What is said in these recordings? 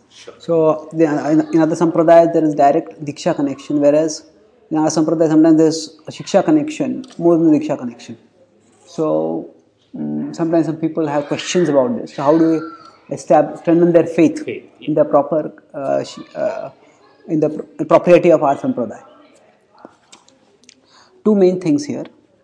Sure. So in other sampradayas there is direct diksha connection, whereas in our sampradaya sometimes there's a shiksha connection more than the diksha connection. So sometimes some people have questions about this. So how do we strengthen their faith in the proper in the propriety of our sampradaya? Two main things here.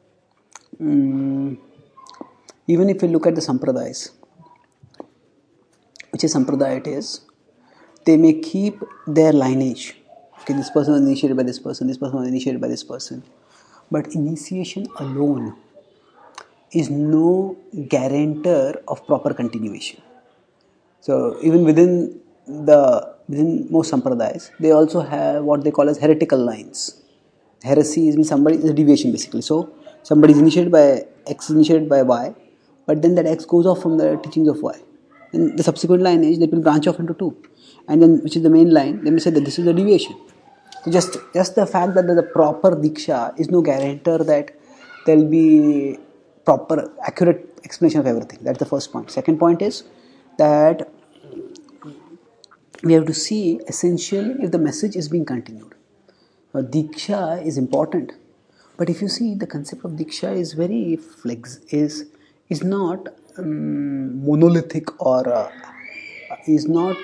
Even if you look at the sampradayas, which is sampradaya it is, they may keep their lineage. Okay, this person was initiated by this person was initiated by this person. But initiation alone is no guarantor of proper continuation. So even within most sampradayas, they also have what they call as heretical lines. Heresy means somebody is a deviation basically. So somebody is initiated by X, is initiated by Y, but then that X goes off from the teachings of Y. And the subsequent lineage that will branch off into two, and then which is the main line, they may say that this is a deviation. So just the fact that the proper diksha is no guarantor that there will be proper accurate explanation of everything. That's the first point. Second point is that we have to see essentially if the message is being continued. Diksha is important, but if you see the concept of diksha is very is not monolithic or is not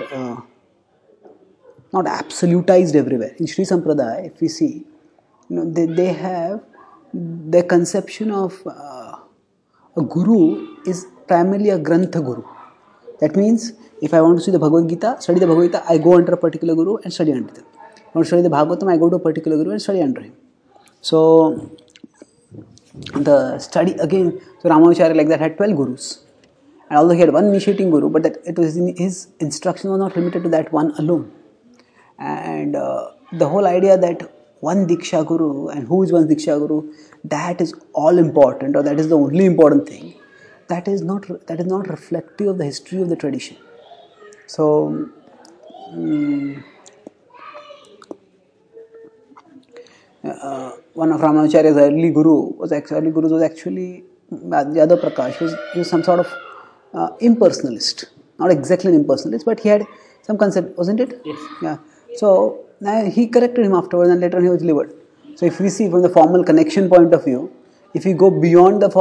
absolutized everywhere. In Sri Sampradaya, if we see, they have their conception of a guru is primarily a grantha guru. That means if I want to see the Bhagavad Gita, study the Bhagavad Gita, I go under a particular guru and study under them. If I want to study the Bhagavatam, I go to a particular guru and study under him. So the study again, so Ramanujacharya like that had 12 gurus. And although he had one initiating guru, but that it was his instruction was not limited to that one alone. And the whole idea that one Diksha Guru and who is one Diksha Guru, that is all important, or that is the only important thing. That is not reflective of the history of the tradition. So one of Ramanujacharya's early gurus was actually Yadav Prakash. He was some sort of impersonalist, not exactly an impersonalist, but he had some concept, wasn't it? Yes. Yeah. So he corrected him afterwards, and later on he was delivered. So if we see from the formal connection point of view, if we go beyond the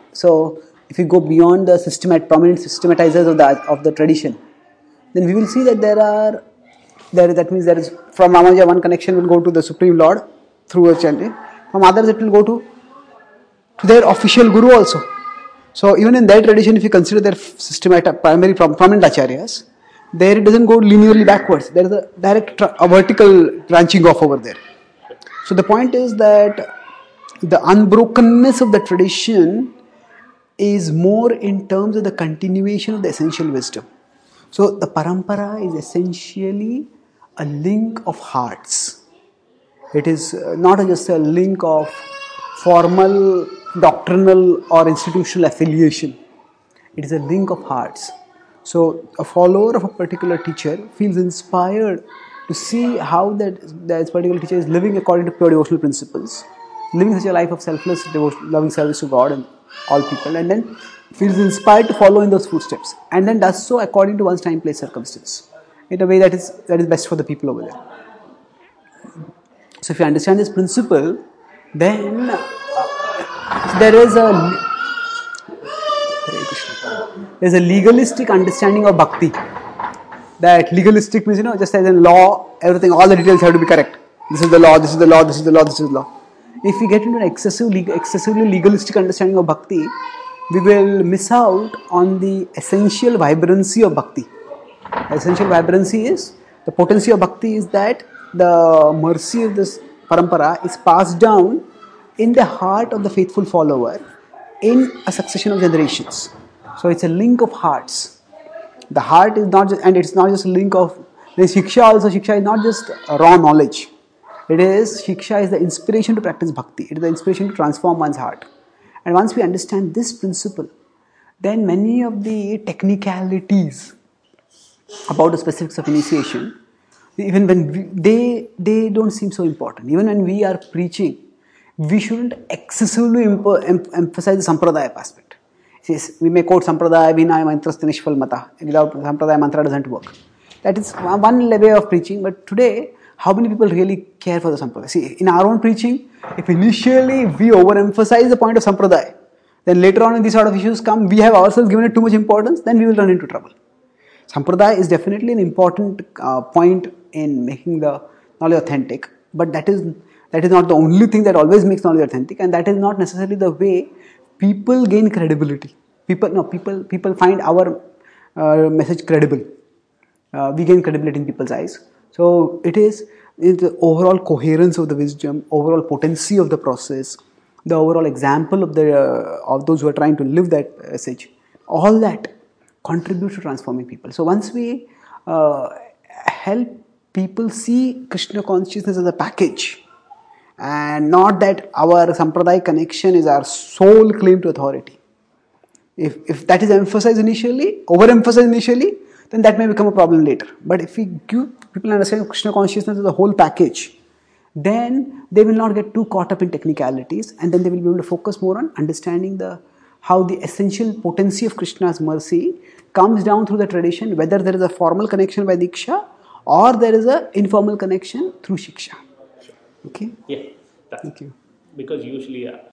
prominent systematizers of the tradition, then we will see that that means there is from Ramanuja one connection will go to the Supreme Lord through a channel. From others it will go to their official guru also. So even in their tradition, if you consider their primary prominent acharyas, there it doesn't go linearly backwards. There is a direct a vertical branching off over there. So the point is that the unbrokenness of the tradition is more in terms of the continuation of the essential wisdom. So the parampara is essentially a link of hearts. It is not just a link of formal doctrinal or institutional affiliation. It is a link of hearts. So a follower of a particular teacher feels inspired to see how that particular teacher is living according to pure devotional principles, living such a life of selfless, loving service to God and all people, and then feels inspired to follow in those footsteps, and then does so according to one's time, place, circumstance, in a way that is best for the people over there. So if you understand this principle, then there is there's a legalistic understanding of bhakti. That legalistic means, just as in law, everything, all the details have to be correct. This is the law, this is the law, this is the law, this is the law. If we get into an excessively legalistic understanding of bhakti, we will miss out on the essential vibrancy of bhakti. The essential vibrancy is, the potency of bhakti is that the mercy of this parampara is passed down in the heart of the faithful follower in a succession of generations. So it's a link of hearts. The heart is not just, and it's not just a link of, Shiksha also, Shiksha is not just raw knowledge. Shiksha is the inspiration to practice bhakti. It is the inspiration to transform one's heart. And once we understand this principle, then many of the technicalities about the specifics of initiation, even when they don't seem so important. Even when we are preaching, we shouldn't excessively emphasize the sampradaya aspect. We may quote sampradaya vinaya mantrasya nishfal mata. Without sampradaya, mantra doesn't work. That is one way of preaching. But today, how many people really care for the Sampradaya? See, in our own preaching, if initially we overemphasize the point of Sampradaya, then later on when these sort of issues come, we have ourselves given it too much importance, then we will run into trouble. Sampradaya is definitely an important point in making the knowledge authentic, but that is not the only thing that always makes knowledge authentic, and that is not necessarily the way people gain credibility. People find our message credible. We gain credibility in people's eyes. So it is the overall coherence of the wisdom, overall potency of the process, the overall example of those who are trying to live that message. All that contributes to transforming people. So once we help people see Krishna consciousness as a package, and not that our Sampradaya connection is our sole claim to authority. If that is emphasized initially, overemphasized initially, then that may become a problem later. But if we give people understanding of Krishna consciousness as a whole package, then they will not get too caught up in technicalities, and then they will be able to focus more on understanding how the essential potency of Krishna's mercy comes down through the tradition, whether there is a formal connection by Diksha or there is an informal connection through Shiksha. Okay? Yeah. Thank you. Because usually